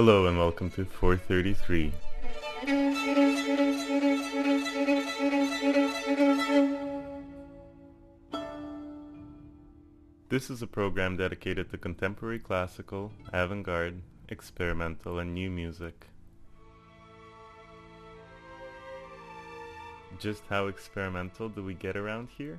Hello and welcome to 433. This is a program dedicated to contemporary classical, avant-garde, experimental, and new music. Just how experimental do we get around here?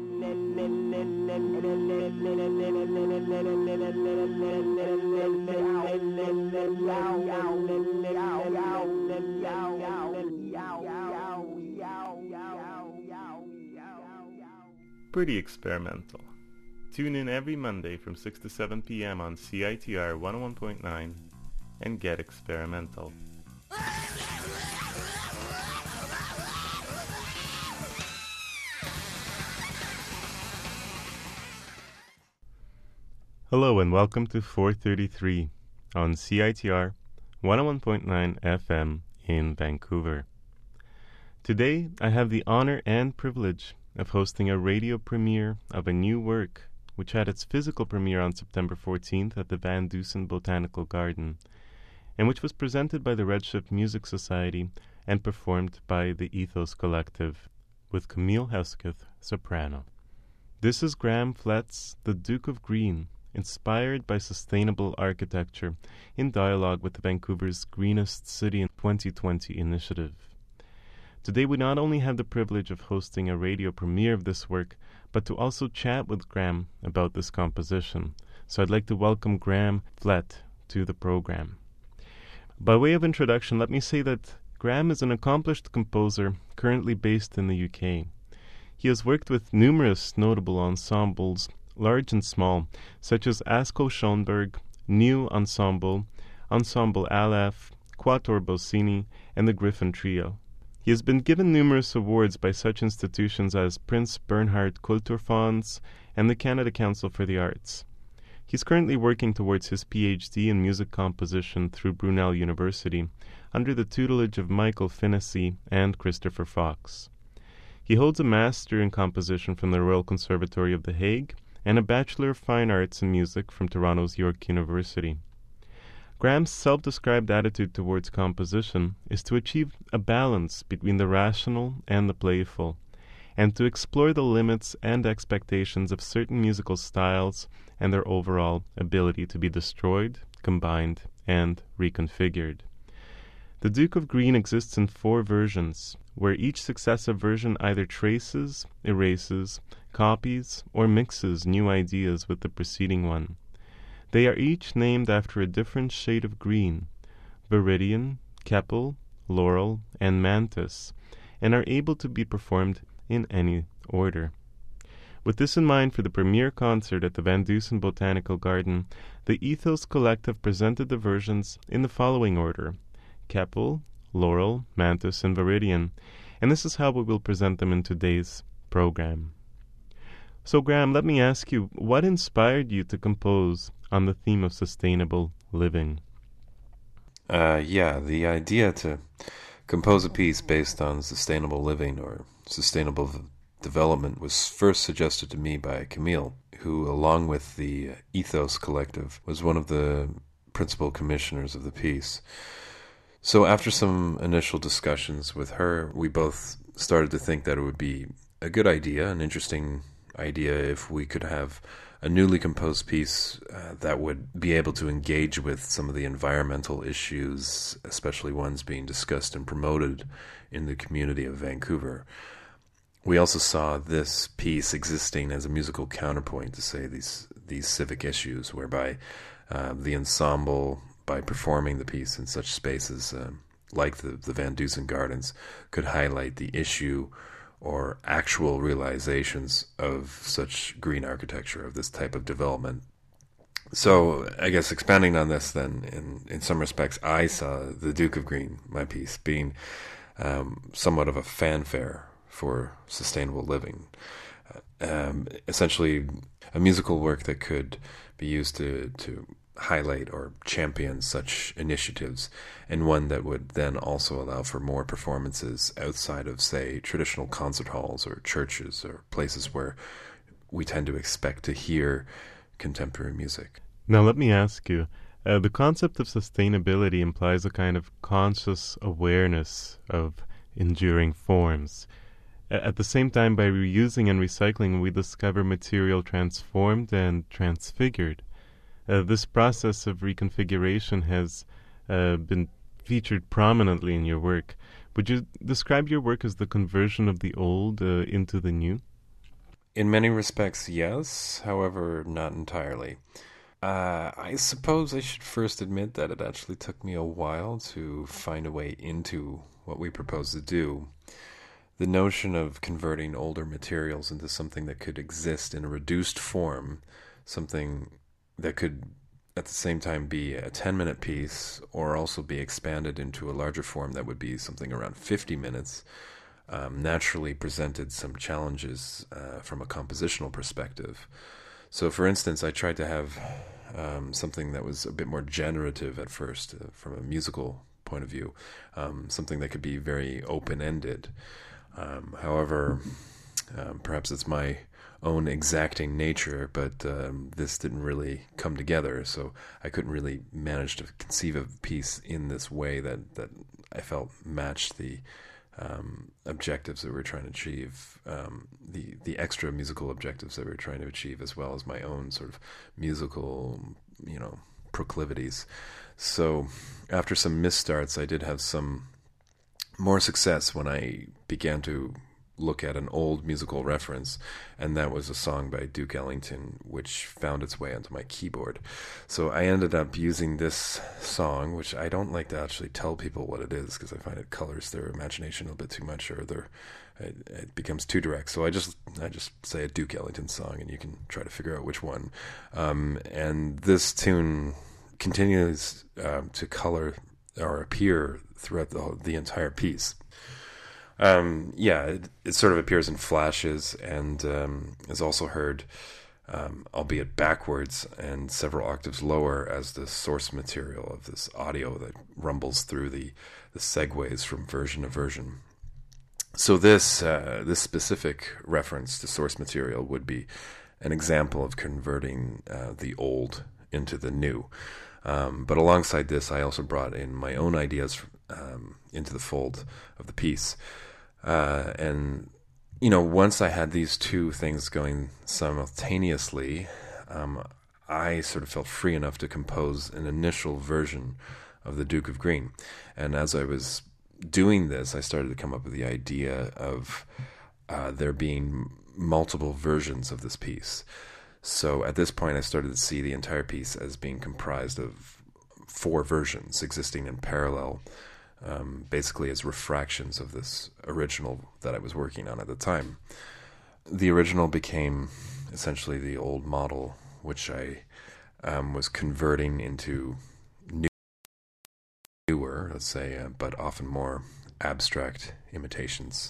Pretty experimental. Tune in every Monday from 6 to 7 p.m. on CITR 101.9 and get experimental. Hello and welcome to 433 on CITR 101.9 FM in Vancouver. Today I have the honor and privilege of hosting a radio premiere of a new work which had its physical premiere on September 14th at the Van Dusen Botanical Garden and which was presented by the Redshift Music Society and performed by the Ethos Collective with Camille Hesketh, soprano. This is Graham Flett's The Duke of Green, inspired by sustainable architecture in dialogue with the Vancouver's Greenest City in 2020 initiative. Today we not only have the privilege of hosting a radio premiere of this work, but to also chat with Graham about this composition. So I'd like to welcome Graham Flett to the program. By way of introduction, let me say that Graham is an accomplished composer currently based in the UK. He has worked with numerous notable ensembles, large and small, such as Asko Schoenberg, New Ensemble, Ensemble Aleph, Quatuor Bossini, and the Griffin Trio. He has been given numerous awards by such institutions as Prince Bernhard Kulturfonds and the Canada Council for the Arts. He's currently working towards his PhD in music composition through Brunel University, under the tutelage of Michael Finnessy and Christopher Fox. He holds a Master in Composition from the Royal Conservatory of The Hague and a Bachelor of Fine Arts in Music from Toronto's York University. Graham's self-described attitude towards composition is to achieve a balance between the rational and the playful, and to explore the limits and expectations of certain musical styles and their overall ability to be destroyed, combined, and reconfigured. The Duke of Green exists in 4 versions, where each successive version either traces, erases, copies, or mixes new ideas with the preceding one. They are each named after a different shade of green, viridian, keppel, laurel, and mantis, and are able to be performed in any order. With this in mind, for the premiere concert at the Van Dusen Botanical Garden, the Ethos Collective presented the versions in the following order: keppel, laurel, mantis, and viridian, and this is how we will present them in today's program. So Graham, let me ask you, what inspired you to compose on the theme of sustainable living? The idea to compose a piece based on sustainable living or sustainable development was first suggested to me by Camille, who, along with the Ethos Collective, was one of the principal commissioners of the piece. So after some initial discussions with her, we both started to think that it would be a good idea, an interesting idea, if we could have a newly composed piece that would be able to engage with some of the environmental issues, especially ones being discussed and promoted in the community of Vancouver. We also saw this piece existing as a musical counterpoint to, say, these civic issues, whereby the ensemble, by performing the piece in such spaces like the Van Dusen Gardens, could highlight the issue or actual realizations of such green architecture, of this type of development. So I guess expanding on this then, in some respects, I saw The Duke of Green, my piece, being somewhat of a fanfare for sustainable living. Essentially a musical work that could be used to highlight or champion such initiatives, and one that would then also allow for more performances outside of, say, traditional concert halls or churches or places where we tend to expect to hear contemporary music. Now let me ask you, The concept of sustainability implies a kind of conscious awareness of enduring forms. At the same time, by reusing and recycling, we discover material transformed and transfigured. This process of reconfiguration has been featured prominently in your work. Would you describe your work as the conversion of the old into the new? In many respects, yes. However, not entirely. I suppose I should first admit that it actually took me a while to find a way into what we propose to do. The notion of converting older materials into something that could exist in a reduced form, something that could at the same time be a 10-minute piece or also be expanded into a larger form that would be something around 50 minutes, naturally presented some challenges from a compositional perspective. So, for instance, I tried to have something that was a bit more generative at first from a musical point of view, something that could be very open-ended. However, perhaps it's my own exacting nature, but this didn't really come together, so I couldn't really manage to conceive of a piece in this way that I felt matched the objectives that we're trying to achieve, the extra musical objectives that we're trying to achieve, as well as my own sort of musical, proclivities. So after some misstarts, I did have some more success when I began to look at an old musical reference, and that was a song by Duke Ellington, which found its way onto my keyboard. So I ended up using this song, which I don't like to actually tell people what it is, because I find it colors their imagination a little bit too much, or it becomes too direct. So I just say a Duke Ellington song, and you can try to figure out which one. And this tune continues to color or appear throughout the entire piece. It sort of appears in flashes and is also heard, albeit backwards and several octaves lower, as the source material of this audio that rumbles through the segues from version to version. So this specific reference to source material would be an example of converting the old into the new. But alongside this, I also brought in my own ideas into the fold of the piece. And once I had these two things going simultaneously, I sort of felt free enough to compose an initial version of the Duke of Green. And as I was doing this, I started to come up with the idea of there being multiple versions of this piece. So at this point, I started to see the entire piece as being comprised of 4 versions existing in parallel, basically as refractions of this original that I was working on at the time. The original became essentially the old model, which I was converting into newer, let's say, but often more abstract imitations.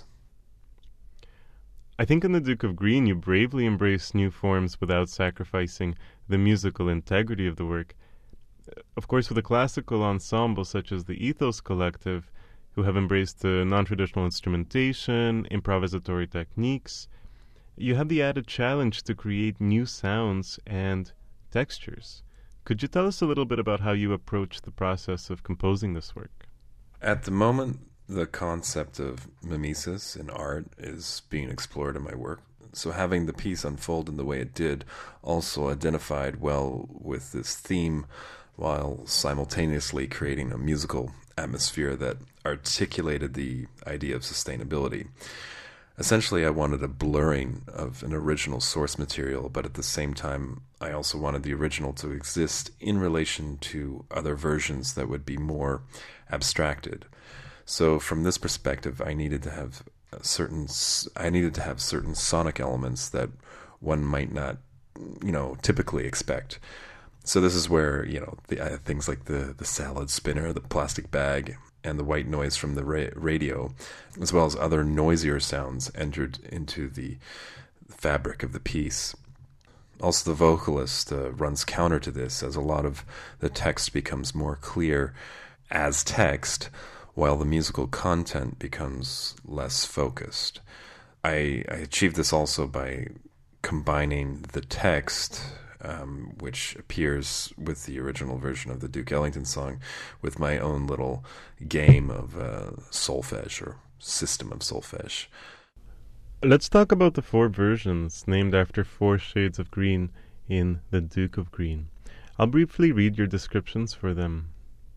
I think in the Duke of Green you bravely embrace new forms without sacrificing the musical integrity of the work. Of course, with a classical ensemble such as the Ethos Collective, who have embraced non-traditional instrumentation, improvisatory techniques, you have the added challenge to create new sounds and textures. Could you tell us a little bit about how you approach the process of composing this work? At the moment, the concept of mimesis in art is being explored in my work. So having the piece unfold in the way it did also identified well with this theme, while simultaneously creating a musical atmosphere that articulated the idea of sustainability. Essentially, I wanted a blurring of an original source material, but at the same time, I also wanted the original to exist in relation to other versions that would be more abstracted. So from this perspective, I needed to have certain sonic elements that one might not, typically expect. So this is where, things like the salad spinner, the plastic bag, and the white noise from the radio, as well as other noisier sounds, entered into the fabric of the piece. Also, the vocalist runs counter to this, as a lot of the text becomes more clear as text, while the musical content becomes less focused. I achieved this also by combining the text which appears with the original version of the Duke Ellington song, with my own little game of solfege or system of solfege. Let's talk about the four versions named after four shades of green in The Duke of Green. I'll briefly read your descriptions for them.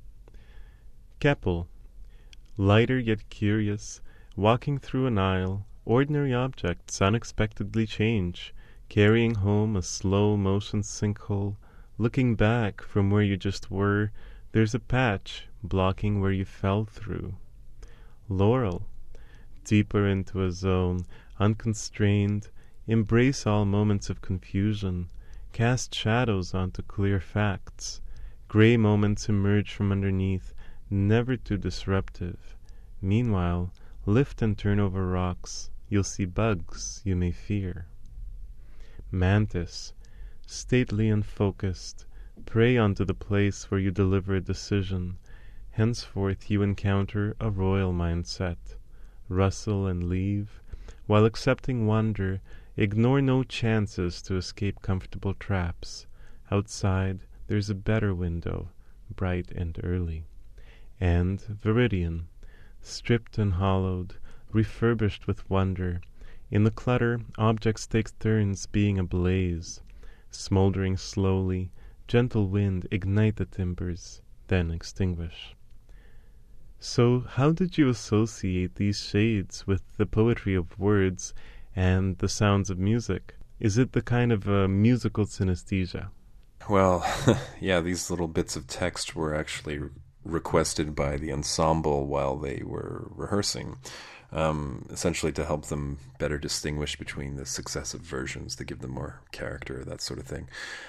Keppel, lighter yet curious, walking through an aisle, ordinary objects unexpectedly change, carrying home a slow-motion sinkhole, looking back from where you just were, there's a patch blocking where you fell through. Laurel, deeper into a zone, unconstrained, embrace all moments of confusion, cast shadows onto clear facts. Grey moments emerge from underneath, never too disruptive. Meanwhile, lift and turn over rocks, you'll see bugs you may fear. Mantis, stately and focused, prey onto the place where you deliver a decision. Henceforth you encounter a royal mindset. Rustle and leave. While accepting wonder, ignore no chances to escape comfortable traps. Outside, there's a better window, bright and early. And Viridian, stripped and hollowed, refurbished with wonder. In the clutter, objects take turns being ablaze. Smoldering slowly, gentle wind ignite the timbers, then extinguish. So how did you associate these shades with the poetry of words and the sounds of music? Is it the kind of musical synesthesia? Well, yeah, these little bits of text were actually requested by the ensemble while they were rehearsing, essentially to help them better distinguish between the successive versions, to give them more character, that sort of thing.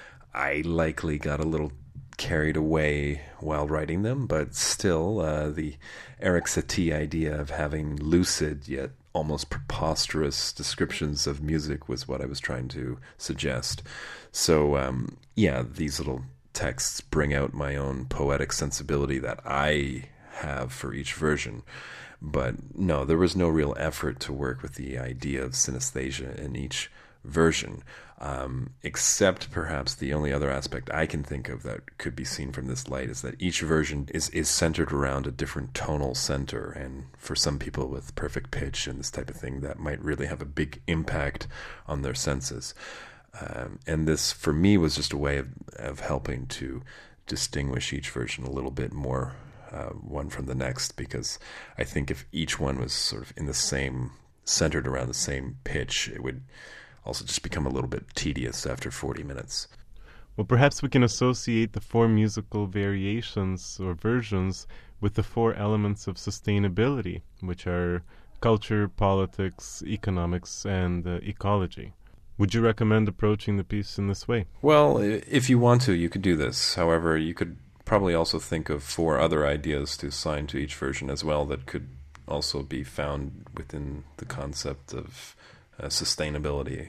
I likely got a little carried away while writing them, but still, the Eric Satie idea of having lucid yet almost preposterous descriptions of music was what I was trying to suggest. So, yeah, these little texts bring out my own poetic sensibility that I have for each version. But no, there was no real effort to work with the idea of synesthesia in each version, except perhaps the only other aspect I can think of that could be seen from this light is that each version is centered around a different tonal center, and for some people with perfect pitch and this type of thing, that might really have a big impact on their senses. And this, for me, was just a way of helping to distinguish each version a little bit more, one from the next, because I think if each one was sort of in the same, centered around the same pitch, it would also just become a little bit tedious after 40 minutes. Well, perhaps we can associate the four musical variations or versions with the four elements of sustainability, which are culture, politics, economics, and ecology. Would you recommend approaching the piece in this way? Well, if you want to, you could do this. However, you could probably also think of four other ideas to assign to each version as well that could also be found within the concept of sustainability.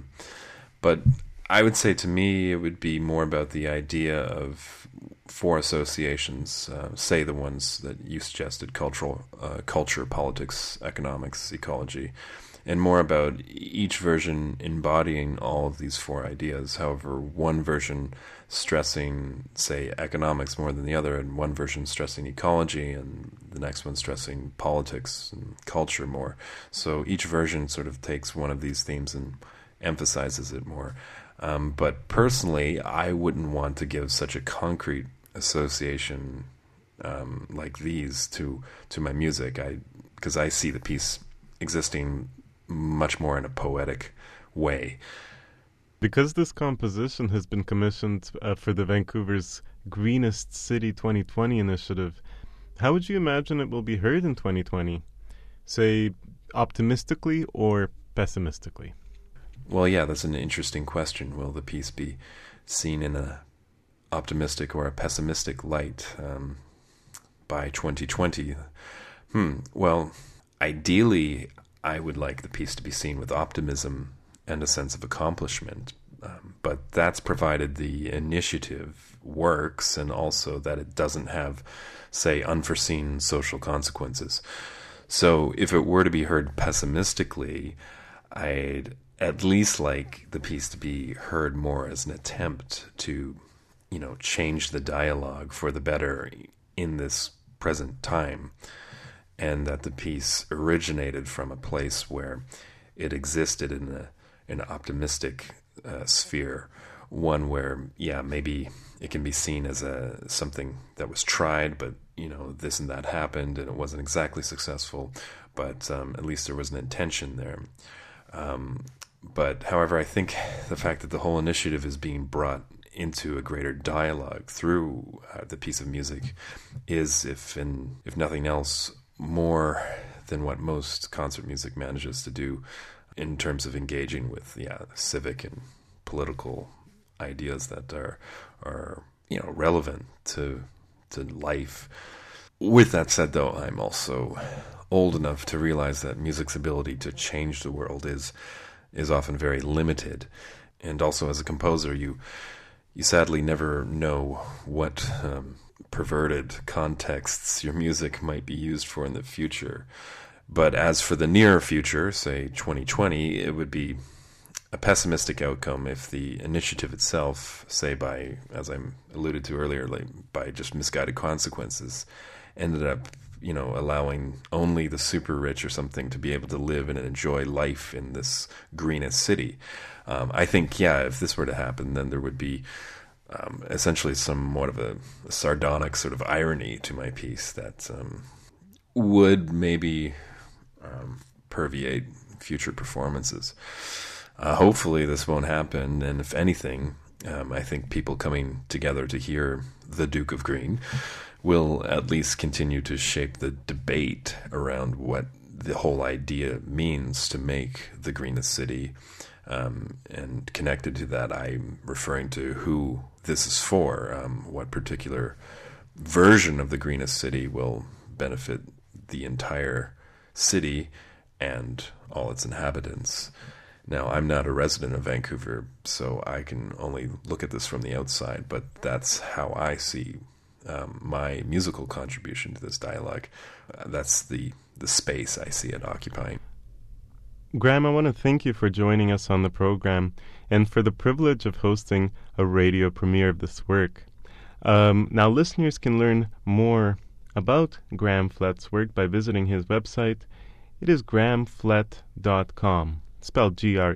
But I would say to me it would be more about the idea of four associations, say the ones that you suggested, culture, politics, economics, ecology, and more about each version embodying all of these four ideas. However, one version stressing, say, economics more than the other, and one version stressing ecology, and the next one stressing politics and culture more. So each version sort of takes one of these themes and emphasizes it more. But personally, I wouldn't want to give such a concrete association like these to my music, because I see the piece existing much more in a poetic way. Because this composition has been commissioned for the Vancouver's Greenest City 2020 initiative, how would you imagine it will be heard in 2020? Say, optimistically or pessimistically? Well, yeah, that's an interesting question. Will the piece be seen in a optimistic or a pessimistic light by 2020? Well, ideally, I would like the piece to be seen with optimism and a sense of accomplishment, but that's provided the initiative works and also that it doesn't have, say, unforeseen social consequences. So if it were to be heard pessimistically, I'd at least like the piece to be heard more as an attempt to, change the dialogue for the better in this present time, and that the piece originated from a place where it existed in an optimistic sphere, one where, maybe it can be seen as something that was tried, but this and that happened, and it wasn't exactly successful, but at least there was an intention there. But however, I think the fact that the whole initiative is being brought into a greater dialogue through the piece of music is, if nothing else, more than what most concert music manages to do in terms of engaging with civic and political ideas that are relevant to life. With that said, though, I'm also old enough to realize that music's ability to change the world is often very limited, and also as a composer, you sadly never know what perverted contexts your music might be used for in the future. But as for the near future, say 2020, it would be a pessimistic outcome if the initiative itself, say by, as I alluded to earlier, by just misguided consequences, ended up, allowing only the super rich or something to be able to live and enjoy life in this greenest city. I think, if this were to happen, then there would be essentially somewhat of a sardonic sort of irony to my piece that would maybe permeate future performances. Hopefully this won't happen, and if anything, I think people coming together to hear The Duke of Green will at least continue to shape the debate around what the whole idea means to make the greenest city. And connected to that, I'm referring to who this is for, what particular version of the greenest city will benefit the entire city and all its inhabitants. Now, I'm not a resident of Vancouver, so I can only look at this from the outside, but that's how I see my musical contribution to this dialogue. That's the space I see it occupying. Graham, I want to thank you for joining us on the program and for the privilege of hosting a radio premiere of this work. Now, listeners can learn more about Graham Flett's work by visiting his website. It is grahamflett.com, spelled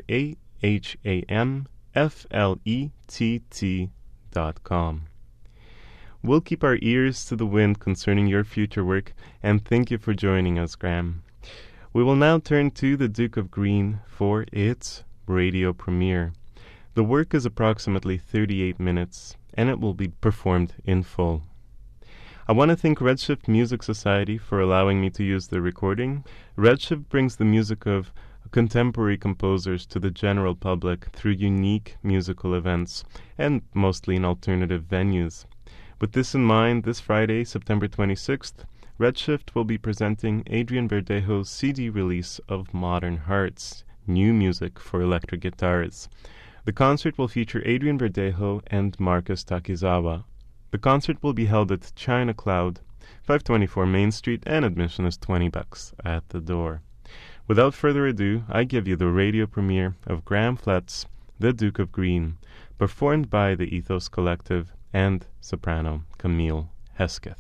GrahamFlett.com. We'll keep our ears to the wind concerning your future work, and thank you for joining us, Graham. We will now turn to The Duke of Green for its radio premiere. The work is approximately 38 minutes, and it will be performed in full. I want to thank Redshift Music Society for allowing me to use the recording. Redshift brings the music of contemporary composers to the general public through unique musical events, and mostly in alternative venues. With this in mind, this Friday, September 26th, Redshift will be presenting Adrian Verdejo's CD release of Modern Hearts, new music for electric guitars. The concert will feature Adrian Verdejo and Marcus Takizawa. The concert will be held at China Cloud, 524 Main Street, and admission is $20 at the door. Without further ado, I give you the radio premiere of Graham Flett's The Duke of Green, performed by the Ethos Collective and soprano Camille Hesketh.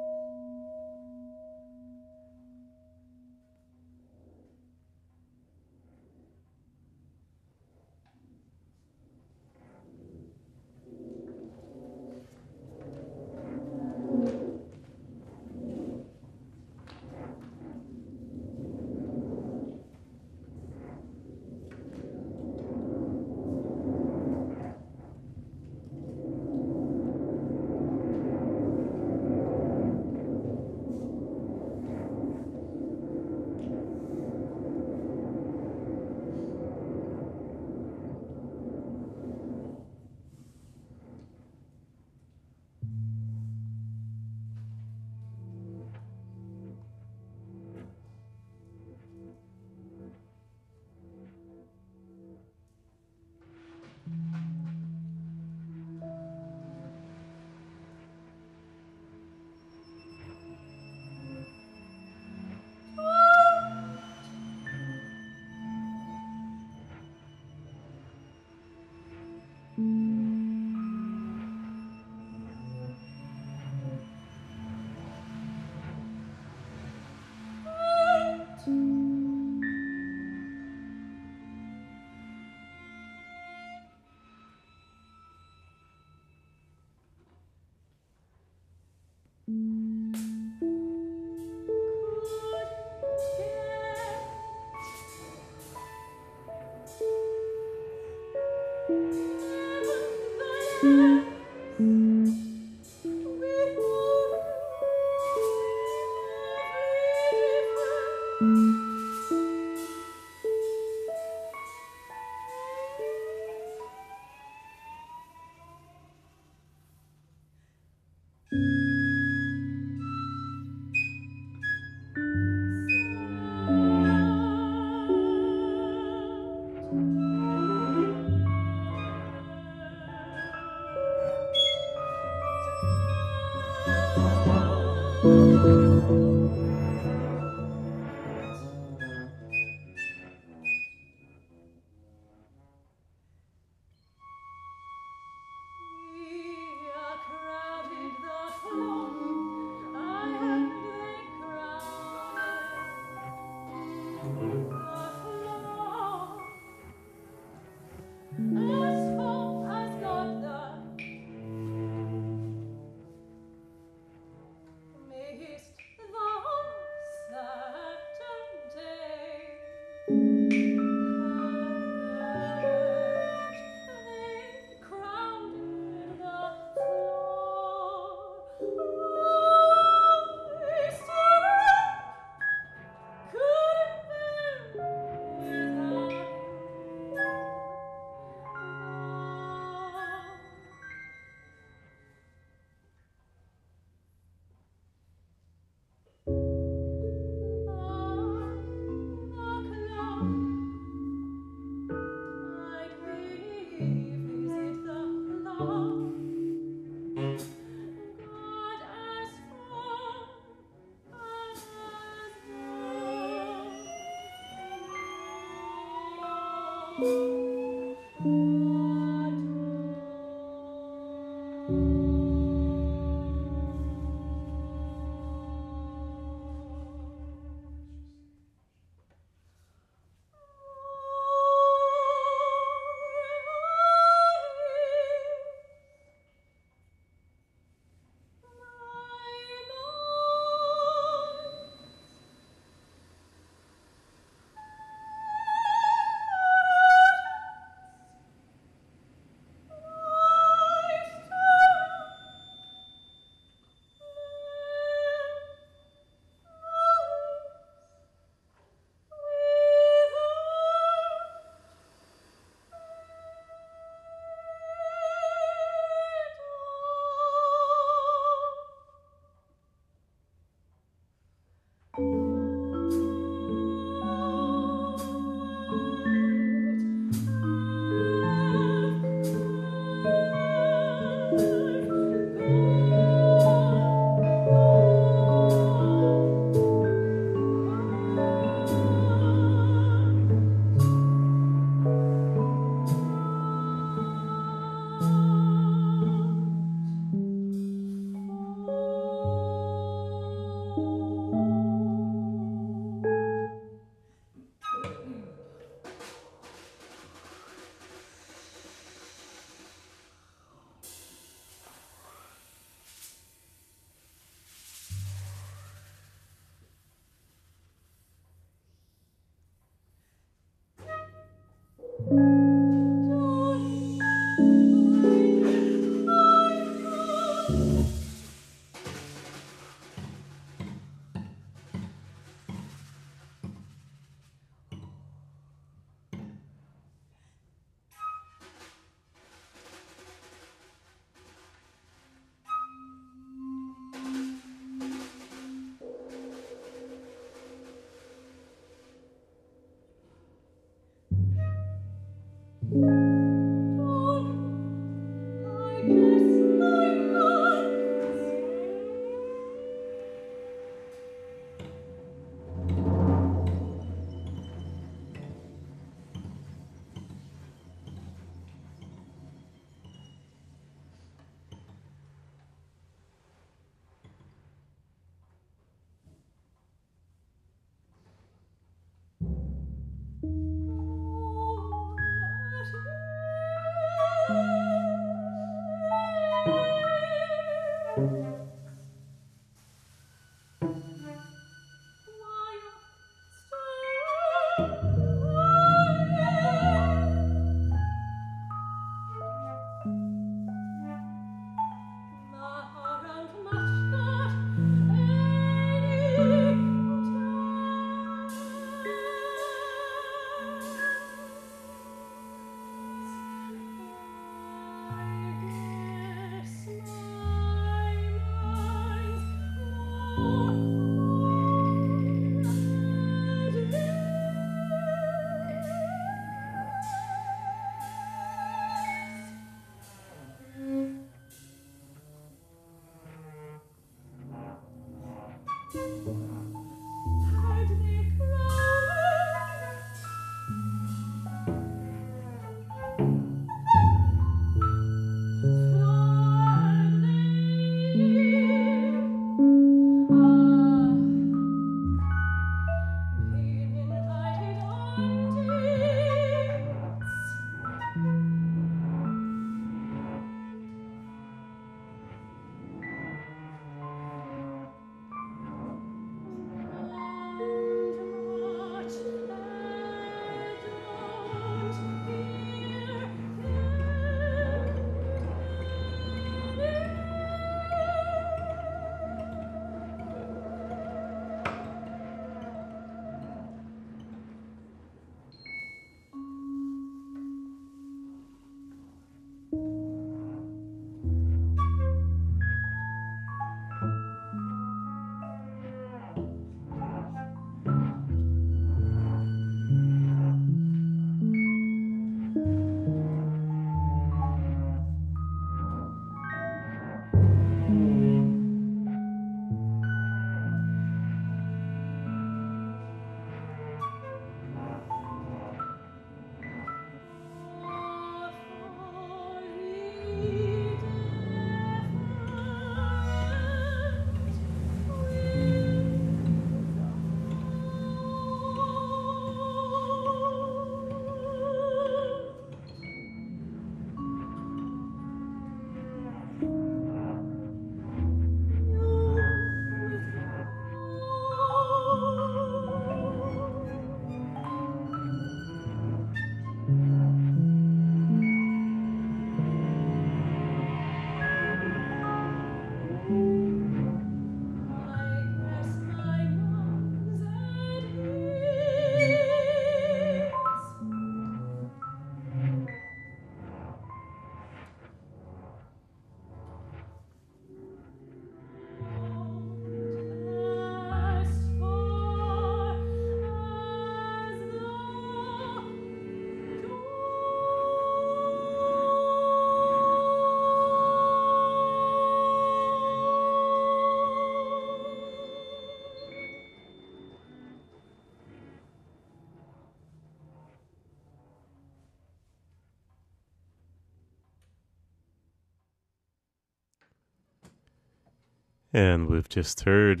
And we've just heard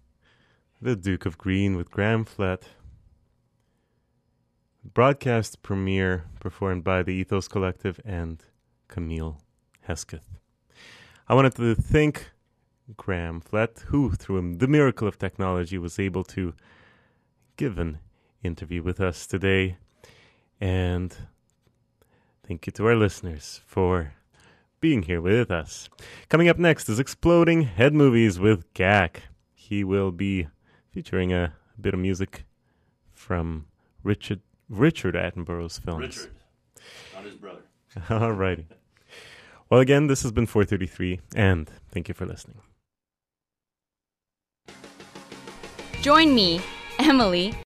The Duke of Green with Graham Flatt. Broadcast premiere performed by the Ethos Collective and Camille Hesketh. I wanted to thank Graham Flatt, who, through the miracle of technology, was able to give an interview with us today. And thank you to our listeners for being here with us. Coming up next is Exploding Head Movies with Gak. He will be featuring a bit of music from Richard Attenborough's films. Richard, not his brother. Alrighty. Well, again, this has been 433, and thank you for listening. Join me, Emily,